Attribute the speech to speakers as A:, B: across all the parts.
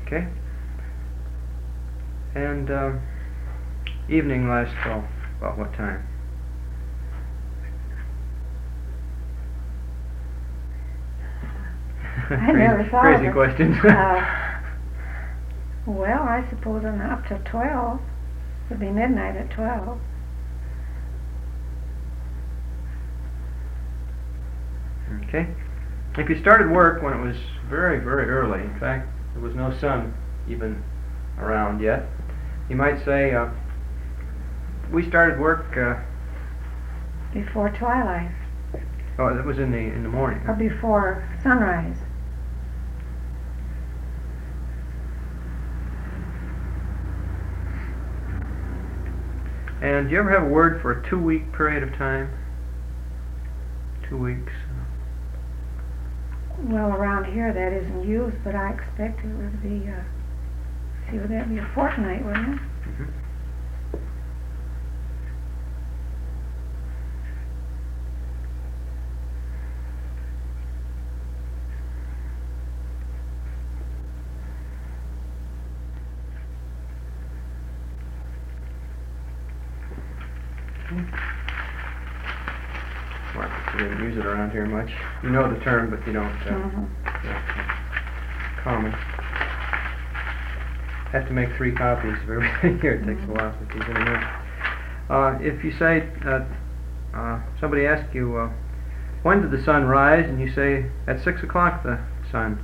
A: Okay. And evening lasts till about what time?
B: I never thought
A: crazy
B: of it.
A: questions.
B: Well, I suppose I'm up till 12. It'll be midnight at 12.
A: Okay. If you started work when it was very, very early, in fact, there was no sun even around yet, you might say, we started work,
B: Before twilight,
A: oh, it was in the morning.
B: or before sunrise.
A: And do you ever have a word for a 2-week period of time? 2 weeks.
B: Well, around here that isn't used, but I expect it would be, would that be a fortnight, wouldn't it?
A: Mm-hmm. Well, we didn't use it around here much. You know the term, but you don't. Common. Have to make 3 copies of everything here. It takes a while to keep it in there. If you say, somebody asks you, when did the sun rise, and you say, at 6 o'clock the sun.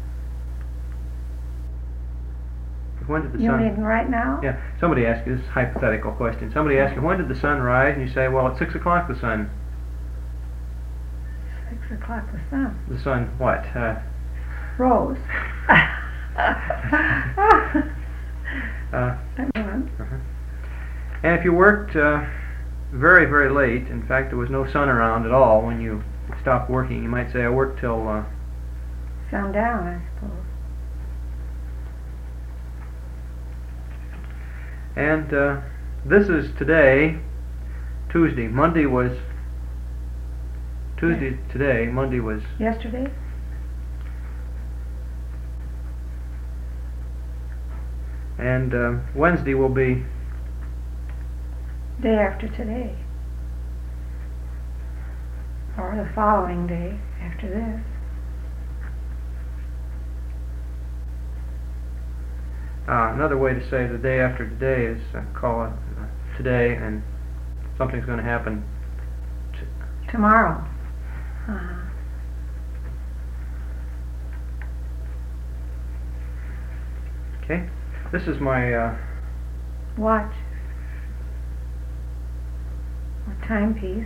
A: When did the
B: You
A: sun?
B: mean right now?
A: Yeah. Somebody asks you this is a hypothetical question. Somebody asks you, when did the sun rise, and you say, well, at 6 o'clock the sun.
B: 6 o'clock the sun.
A: The sun what?
B: Rose.
A: And if you worked very, very late, in fact, there was no sun around at all when you stopped working, you might say, I worked till...
B: sundown, I suppose.
A: And this is today, Tuesday. Monday was... Tuesday today, Monday was...
B: Yesterday?
A: And Wednesday will be...
B: Day after today. Or the following day after this.
A: Another way to say the day after today is call it today, and something's going to happen
B: tomorrow.
A: Okay. This is my
B: watch. A timepiece.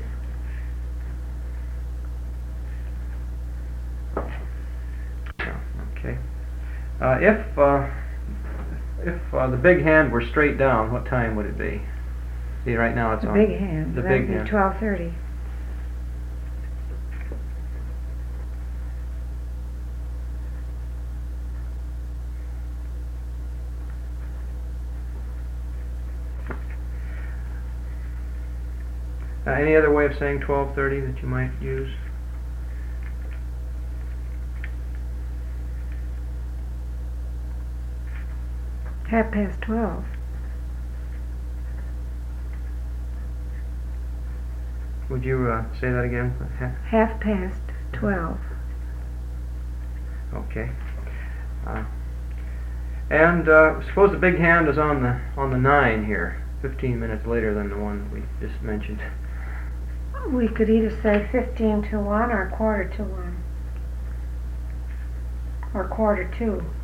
A: Okay. If the big hand were straight down, what time would it be? See, right now it's
B: the
A: on.
B: Big hand.
A: The
B: That'd
A: big
B: be
A: hand.
B: 12:30.
A: Any other way of saying 12:30 that you might use?
B: Half past 12.
A: Would you say that again?
B: Half past 12.
A: Okay. And suppose the big hand is on the 9 here, 15 minutes later than the one we just mentioned.
B: We could either say 15 to 1 or quarter to 1. Or quarter to.